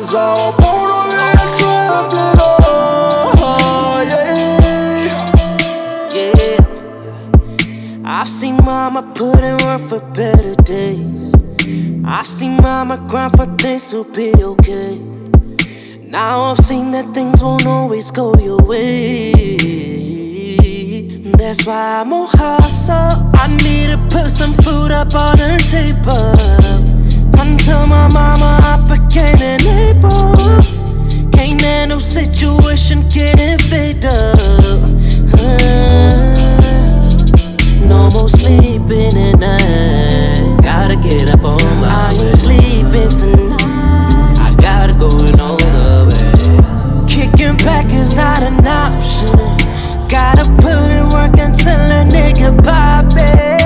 Cause I wanna be a traveling, yeah. I've seen mama put in work for better days. I've seen mama grind for things to be okay. Now I've seen that things won't always go your way. That's why I'm on hustle. I need to put some food up on her table until my mama I became unable. Can't handle situation getting fed up. No more sleeping at night. Gotta get up on my way. I ain't sleeping tonight. I gotta go and all the way. Kicking back is not an option. Gotta put in work until a nigga pop it.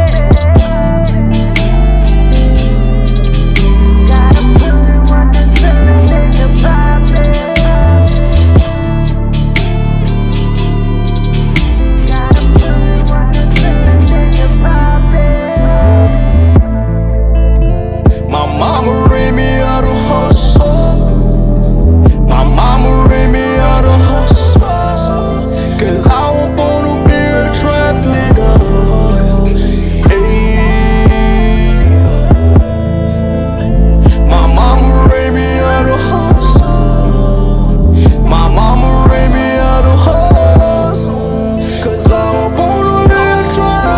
Gotta put in work until a nigga pop it. Gotta put in work until a nigga pop it. My mama raised me out of hustle. My mama raised me out of hustle. Cause I was born to be a trap nigga. Hey. My mama raised me out of hustle. My mama raised me out of hustle. Cause I was born to be a trap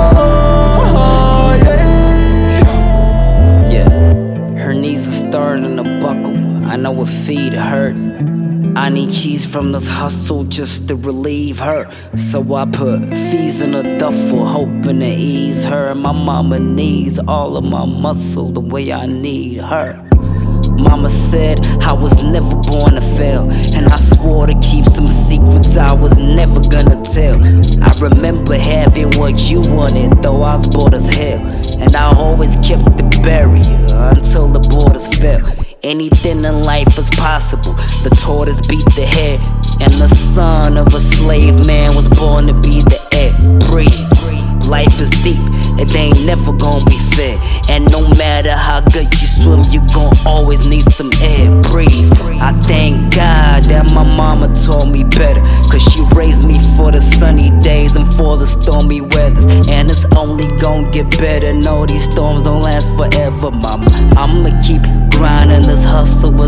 nigga. Yeah, her knees are starting to buckle. I know her feet hurt. I need cheese from this hustle just to relieve her. So I put fees in a duffel, hoping to ease her. My mama needs all of my muscle the way I need her. Mama said I was never born to fail, and I swore to keep some secrets I was never gonna tell. I remember having what you wanted, though I was bored as hell, and I always kept the barrier until the borders fell. Anything in life is possible. The tortoise beat the head, and the son of a slave man was born to be the heir. Breathe. Life is deep, it ain't never gonna be fair. And no matter how good you swim, you gon' always need some air. Breathe. I thank God that my mama taught me better, cause she raised me for the sunny days and for the stormy weathers. And it's only gon' get better. No, these storms don't last forever, mama. I'ma keep grinding this hustle